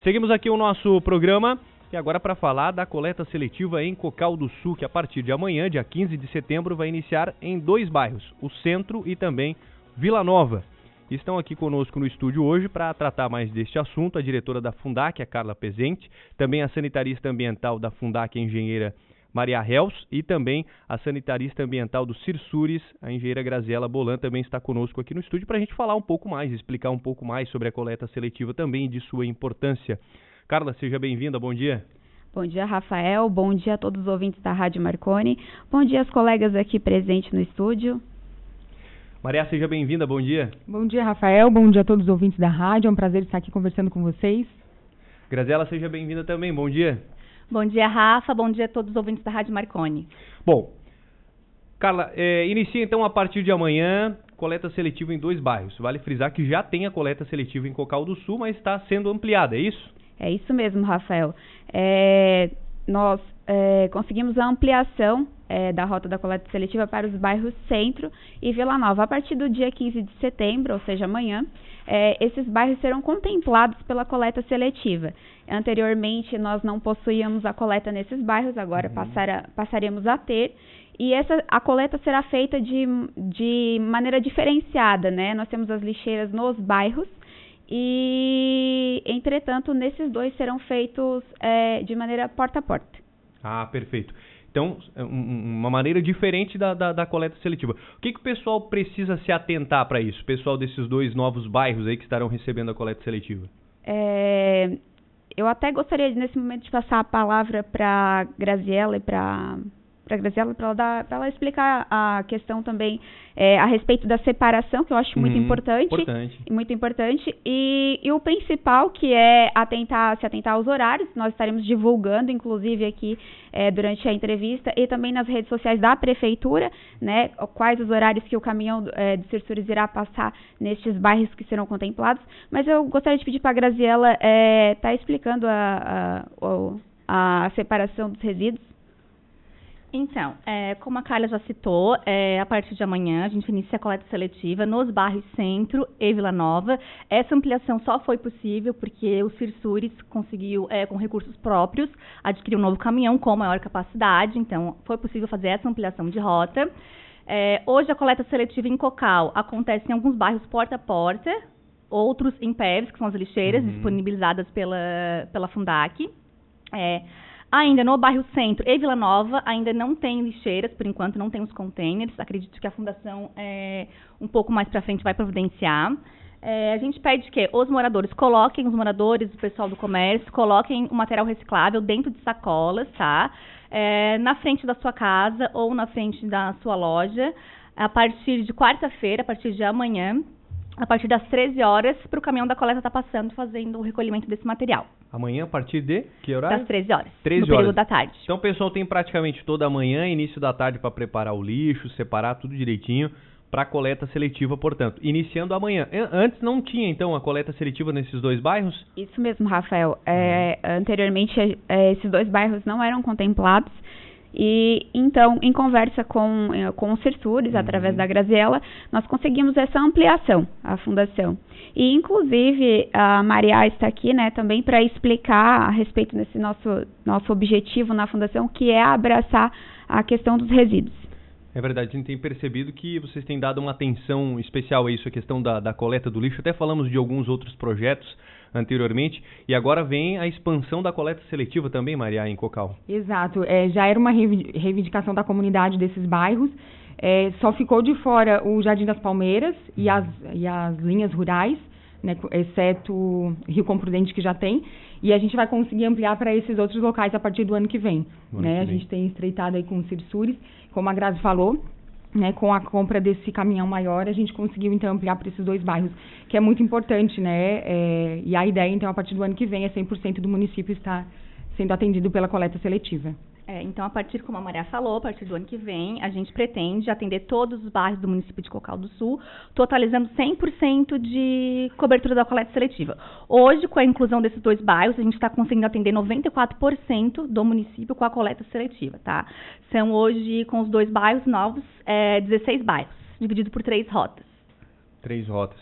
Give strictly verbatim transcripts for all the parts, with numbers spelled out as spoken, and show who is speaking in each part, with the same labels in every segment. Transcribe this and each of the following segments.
Speaker 1: Seguimos aqui o nosso programa e agora para falar da coleta seletiva em Cocal do Sul, que a partir de amanhã, dia quinze de setembro, vai iniciar em dois bairros, o Centro e também Vila Nova. Estão aqui conosco no estúdio hoje para tratar mais deste assunto a diretora da Fundac, a Carla Pezente, também a sanitarista ambiental da Fundac, a engenheira Maria Hels, e também a sanitarista ambiental do Cirsures, a engenheira Graziela Bolan, também está conosco aqui no estúdio para a gente falar um pouco mais, explicar um pouco mais sobre a coleta seletiva também e de sua importância. Carla, seja bem-vinda, bom dia.
Speaker 2: Bom dia, Rafael, bom dia a todos os ouvintes da Rádio Marconi, bom dia aos colegas aqui presentes no estúdio.
Speaker 1: Maria, seja bem-vinda, bom dia.
Speaker 3: Bom dia, Rafael, bom dia a todos os ouvintes da rádio, é um prazer estar aqui conversando com vocês.
Speaker 1: Graziela, seja bem-vinda também, bom dia.
Speaker 4: Bom dia, Rafa. Bom dia a todos os ouvintes da Rádio Marconi.
Speaker 1: Bom, Carla, é, inicia então a partir de amanhã coleta seletiva em dois bairros. Vale frisar que já tem a coleta seletiva em Cocal do Sul, mas está sendo ampliada, é isso?
Speaker 2: É isso mesmo, Rafael. É, nós é, conseguimos a ampliação é, da rota da coleta seletiva para os bairros Centro e Vila Nova. A partir do dia quinze de setembro, ou seja, amanhã, é, esses bairros serão contemplados pela coleta seletiva. Anteriormente, nós não possuíamos a coleta nesses bairros, agora uhum. passara, passaremos a ter. E essa, a coleta será feita de, de maneira diferenciada, né? Nós temos as lixeiras nos bairros e, entretanto, nesses dois serão feitos é, de maneira porta a porta.
Speaker 1: Ah, perfeito. Então, uma maneira diferente da, da, da coleta seletiva. O que, que o pessoal precisa se atentar para isso? O pessoal desses dois novos bairros aí que estarão recebendo a coleta seletiva?
Speaker 2: É... Eu até gostaria, nesse momento, de passar a palavra para a Graziela e para a Graziela, para ela, dar, para ela explicar a questão também é, a respeito da separação, que eu acho muito hum, importante,
Speaker 1: importante.
Speaker 2: Muito importante. E, e o principal, que é atentar, se atentar aos horários, nós estaremos divulgando, inclusive, aqui é, durante a entrevista, e também nas redes sociais da Prefeitura, né, quais os horários que o caminhão é, de Cirsures irá passar nestes bairros que serão contemplados. Mas eu gostaria de pedir para a Graziela estar é, tá explicando a, a, a separação dos resíduos.
Speaker 4: Então, é, como a Carla já citou, é, a partir de amanhã a gente inicia a coleta seletiva nos bairros Centro e Vila Nova. Essa ampliação só foi possível porque o Cirsures conseguiu, é, com recursos próprios, adquirir um novo caminhão com maior capacidade, então foi possível fazer essa ampliação de rota. É, hoje a coleta seletiva em Cocal acontece em alguns bairros porta a porta, outros em P E Vs, que são as lixeiras uhum. disponibilizadas pela, pela Fundac. É, Ainda no bairro Centro e Vila Nova, ainda não tem lixeiras, por enquanto não tem os containers. Acredito que a Fundação, é, um pouco mais para frente, vai providenciar. É, a gente pede que os moradores coloquem, os moradores, o pessoal do comércio, coloquem o material reciclável dentro de sacolas, tá? É, na frente da sua casa ou na frente da sua loja, a partir de quarta-feira, a partir de amanhã, a partir das treze horas, para o caminhão da coleta estar tá passando, fazendo o recolhimento desse material.
Speaker 1: Amanhã, a partir de que horário?
Speaker 4: Das treze horas,
Speaker 1: treze
Speaker 4: no período
Speaker 1: horas.
Speaker 4: da tarde.
Speaker 1: Então o pessoal tem praticamente toda a manhã e início da tarde para preparar o lixo, separar tudo direitinho para a coleta seletiva, portanto. Iniciando amanhã. Antes não tinha, então, a coleta seletiva nesses dois bairros?
Speaker 2: Isso mesmo, Rafael. É, uhum. Anteriormente, é, esses dois bairros não eram contemplados. E, então, em conversa com, com o Cirsures, uhum. através da Graziela, nós conseguimos essa ampliação, a fundação. E, inclusive, a Maria está aqui, né, também para explicar a respeito desse nosso, nosso objetivo na fundação, que é abraçar a questão dos resíduos.
Speaker 1: É verdade, a gente tem percebido que vocês têm dado uma atenção especial a isso, a questão da, da coleta do lixo. Até falamos de alguns outros projetos anteriormente, e agora vem a expansão da coleta seletiva também, Maria, em Cocal.
Speaker 3: Exato, é, já era uma reivindicação da comunidade desses bairros, é, só ficou de fora o Jardim das Palmeiras e as, e as linhas rurais, né, exceto Rio Comprudente, que já tem, e a gente vai conseguir ampliar para esses outros locais a partir do ano que vem. Né? Que a gente tem estreitado aí com o Cirsures, como a Grazi falou, né, com a compra desse caminhão maior, a gente conseguiu então ampliar para esses dois bairros, que é muito importante, né? É, e a ideia, então, a partir do ano que vem, é cem por cento do município estar sendo atendido pela coleta seletiva.
Speaker 4: É, então, a partir, como a Maria falou, a partir do ano que vem, a gente pretende atender todos os bairros do município de Cocal do Sul, totalizando cem por cento de cobertura da coleta seletiva. Hoje, com a inclusão desses dois bairros, a gente está conseguindo atender noventa e quatro por cento do município com a coleta seletiva, tá? São hoje, com os dois bairros novos, é, dezesseis bairros, dividido por três rotas.
Speaker 1: Três rotas.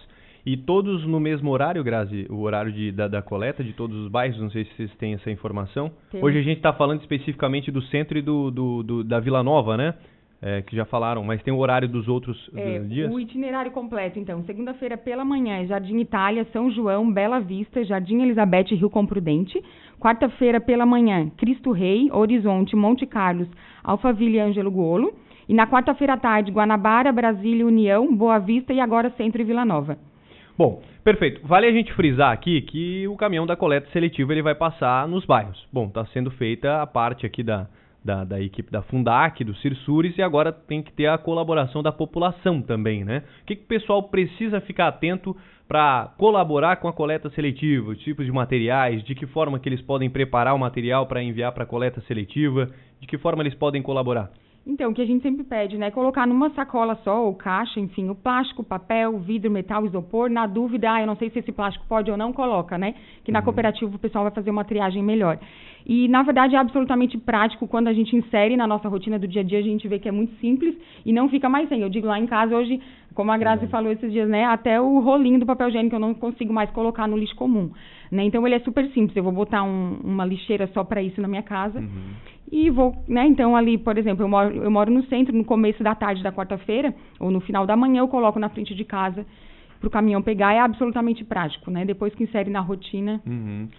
Speaker 1: E todos no mesmo horário, Grazi? O horário de, da, da coleta de todos os bairros? Não sei se vocês têm essa informação. Tem. Hoje a gente está falando especificamente do centro e do, do, do, da Vila Nova, né? É, que já falaram, mas tem o horário dos outros
Speaker 3: é,
Speaker 1: dos dias?
Speaker 3: O itinerário completo, então. Segunda-feira pela manhã, Jardim Itália, São João, Bela Vista, Jardim Elizabeth e Rio Comprudente. Quarta-feira pela manhã, Cristo Rei, Horizonte, Monte Carlos, Alphaville e Ângelo Golo. E na quarta-feira à tarde, Guanabara, Brasília, União, Boa Vista e agora Centro e Vila Nova.
Speaker 1: Bom, perfeito. Vale a gente frisar aqui que o caminhão da coleta seletiva ele vai passar nos bairros. Bom, está sendo feita a parte aqui da... Da, da equipe da Fundac, do Cirsures, e agora tem que ter a colaboração da população também, né? O que, que o pessoal precisa ficar atento para colaborar com a coleta seletiva, os tipos de materiais, de que forma que eles podem preparar o material para enviar para a coleta seletiva, de que forma eles podem colaborar?
Speaker 3: Então, o que a gente sempre pede, né, colocar numa sacola só, ou caixa, enfim, o plástico, papel, vidro, metal, isopor. Na dúvida, ah, eu não sei se esse plástico pode ou não, coloca, né? Que na uhum. cooperativa o pessoal vai fazer uma triagem melhor. E, na verdade, é absolutamente prático. Quando a gente insere na nossa rotina do dia a dia, a gente vê que é muito simples e não fica mais sem. Eu digo, lá em casa, hoje, como a Grazi uhum. falou esses dias, né, até o rolinho do papel higiênico eu não consigo mais colocar no lixo comum, né? Então, ele é super simples. Eu vou botar um, uma lixeira só para isso na minha casa. Uhum. E vou, né, então ali, por exemplo, eu moro, eu moro no centro, no começo da tarde da quarta-feira, ou no final da manhã, eu coloco na frente de casa para o caminhão pegar. É absolutamente prático, né? Depois que insere na rotina.
Speaker 1: Uhum.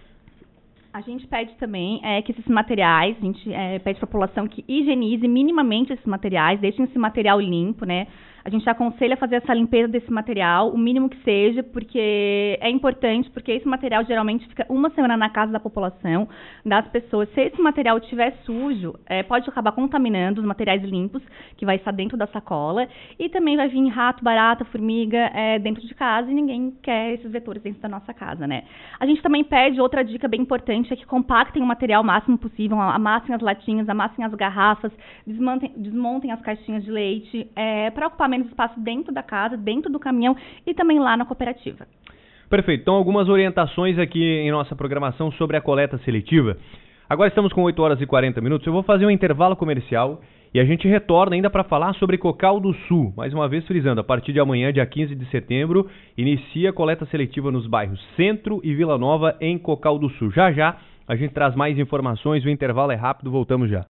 Speaker 4: A gente pede também é, que esses materiais, a gente é, pede para a população que higienize minimamente esses materiais, deixem esse material limpo, né? A gente aconselha a fazer essa limpeza desse material, o mínimo que seja, porque é importante, porque esse material geralmente fica uma semana na casa da população, das pessoas. Se esse material estiver sujo, é, pode acabar contaminando os materiais limpos, que vai estar dentro da sacola, e também vai vir rato, barata, formiga é, dentro de casa, e ninguém quer esses vetores dentro da nossa casa, né? A gente também pede, outra dica bem importante, é que compactem o material o máximo possível, amassem as latinhas, amassem as garrafas, desmontem, desmontem as caixinhas de leite, é, para ocupar menos espaço dentro da casa, dentro do caminhão e também lá na cooperativa.
Speaker 1: Perfeito. Então, algumas orientações aqui em nossa programação sobre a coleta seletiva. Agora estamos com oito horas e quarenta minutos. Eu vou fazer um intervalo comercial e a gente retorna ainda para falar sobre Cocal do Sul. Mais uma vez frisando, a partir de amanhã, dia quinze de setembro, inicia a coleta seletiva nos bairros Centro e Vila Nova, em Cocal do Sul. Já já a gente traz mais informações, o intervalo é rápido, voltamos já.